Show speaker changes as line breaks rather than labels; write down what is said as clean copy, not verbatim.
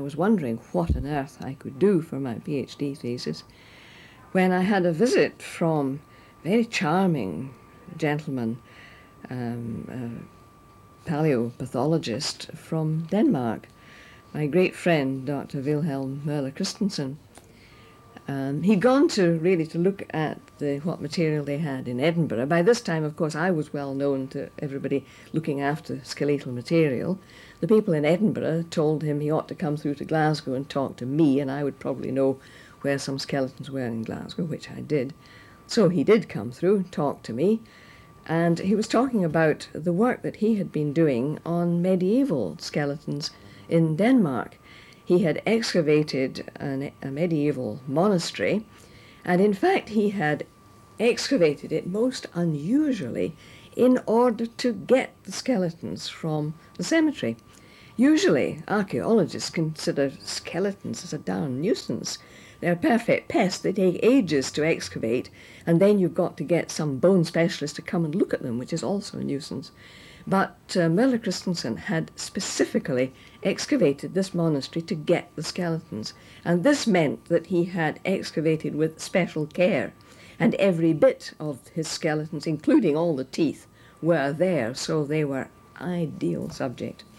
was wondering what on earth I could do for my PhD thesis when I had a visit from a very charming gentleman, a paleopathologist from Denmark, my great friend, Dr. Wilhelm Møller Christensen. He'd gone to look at what material they had in Edinburgh. By this time, of course, I was well known to everybody looking after skeletal material. The people in Edinburgh told him he ought to come through to Glasgow and talk to me, and I would probably know where some skeletons were in Glasgow, which I did. So he did come through and talk to me, and he was talking about the work that he had been doing on medieval skeletons in Denmark. He had excavated a medieval monastery, and in fact he had excavated it most unusually in order to get the skeletons from the cemetery. Usually archaeologists consider skeletons as a darn nuisance. They're a perfect pest. They take ages to excavate, and then you've got to get some bone specialist to come and look at them, which is also a nuisance. But Møller Christensen had specifically excavated this monastery to get the skeletons, and this meant that he had excavated with special care, and every bit of his skeletons, including all the teeth, were there, so they were ideal subject.